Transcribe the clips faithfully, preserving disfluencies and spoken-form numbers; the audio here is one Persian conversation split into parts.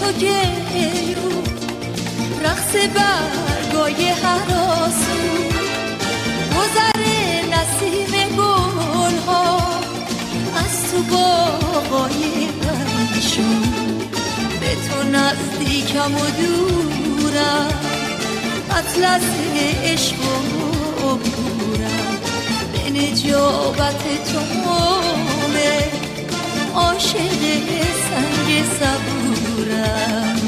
تو گریو رقص برگای هراسو گذر نسیم گل ها از تو باغای پریشون به تو نزدیکم و دورم اطلس عشق و عبورم به نجابت تو مومه عاشق سنگ صبورم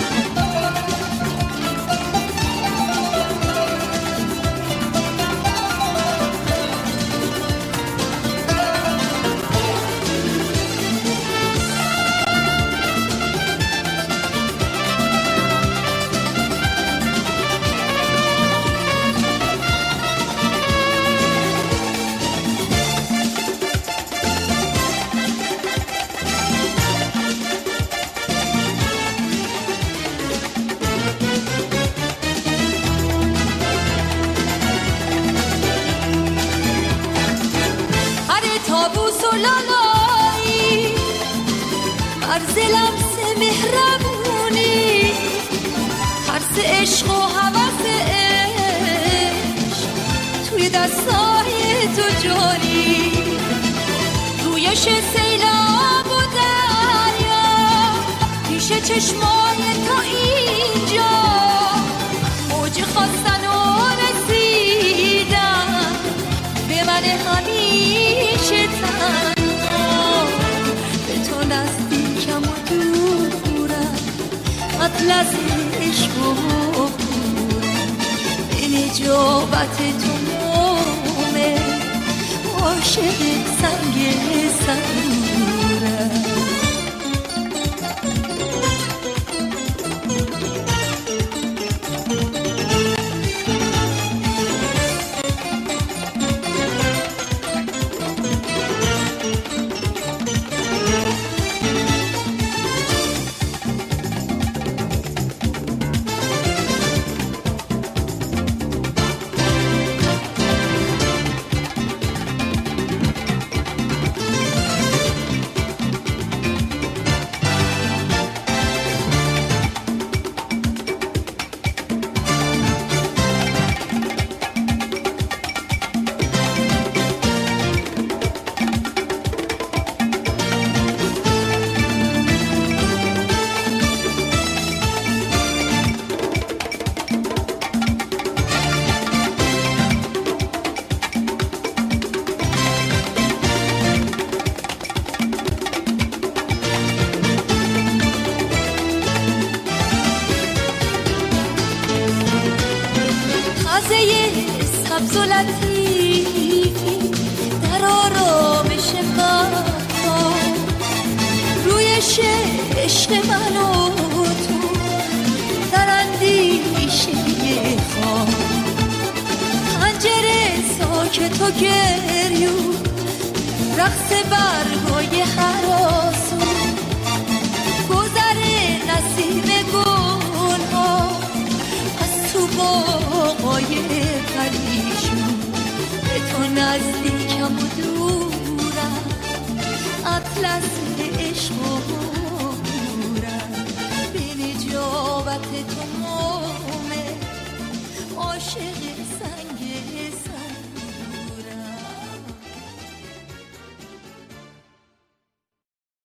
عرض لمس مهربونی ترس عشق و هوس عشق توی دستای تو جاری رویش سیلاب و دریا پیش چشمای تو اینجا موج خواستن و رسیدن به من همیشه تنها به تو نزدیکم و دورم اطلس عشق و عبورم به نجابت تو مومه عاشق سنگ صبورم سبز و لطیفی در آرامش مهتاب روی عشق من و تو در اندیشه خواب پنجره ساکت و گریو رقص برگای هراسو گذر نسیم گل ها از تو باغای پریشون به تو نزدیکم و دورم اطلس عشق و